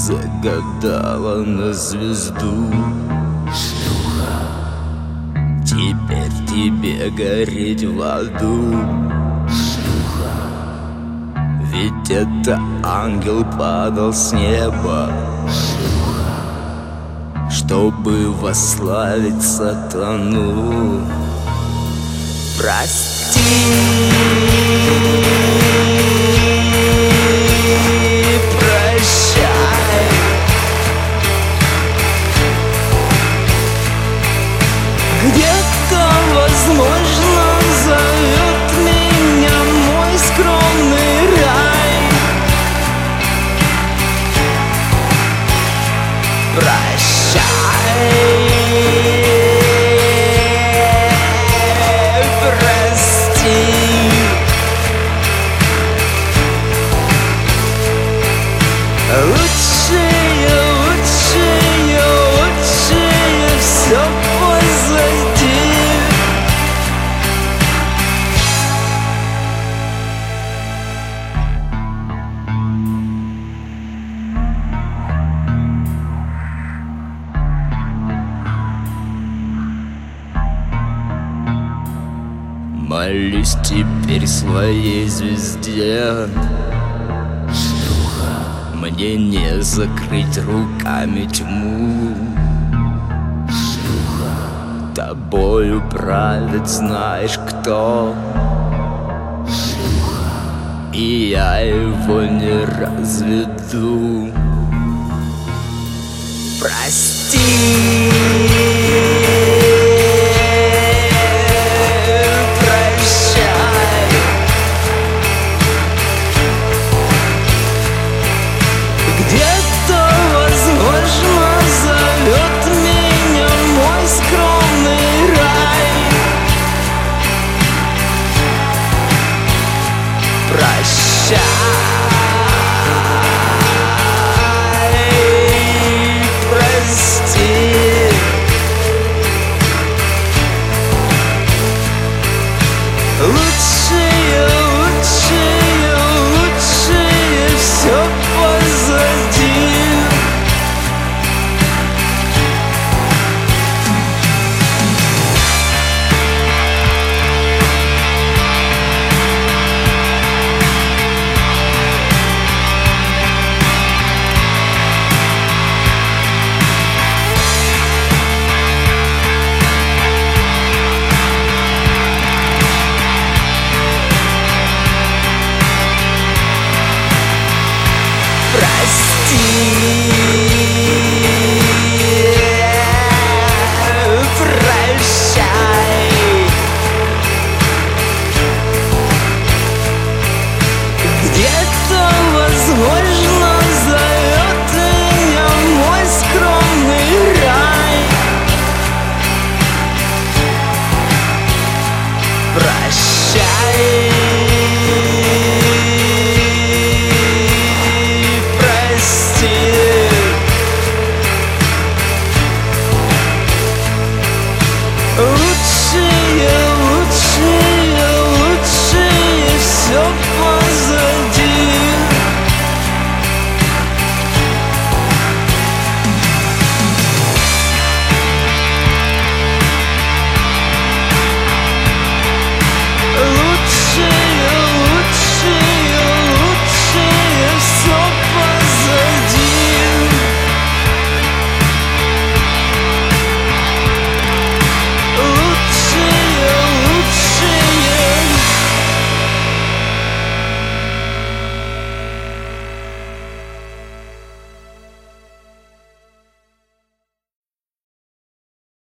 загадала на звезду. Шлюха, теперь тебе гореть в аду. Шлюха, ведь это ангел падал с неба. Шлюха, чтобы восславить сатану. Прости, прощай. Где-то, возможно, зовет меня мой скромный рай. Прощай, прости. Лучшее, лучшее, лучшее все позади. Молюсь теперь своей звезде. Шлюха, мне не закрыть руками тьму. Шлюха, тобою правит знаешь кто. Шлюха, и я его не разведу. Прости.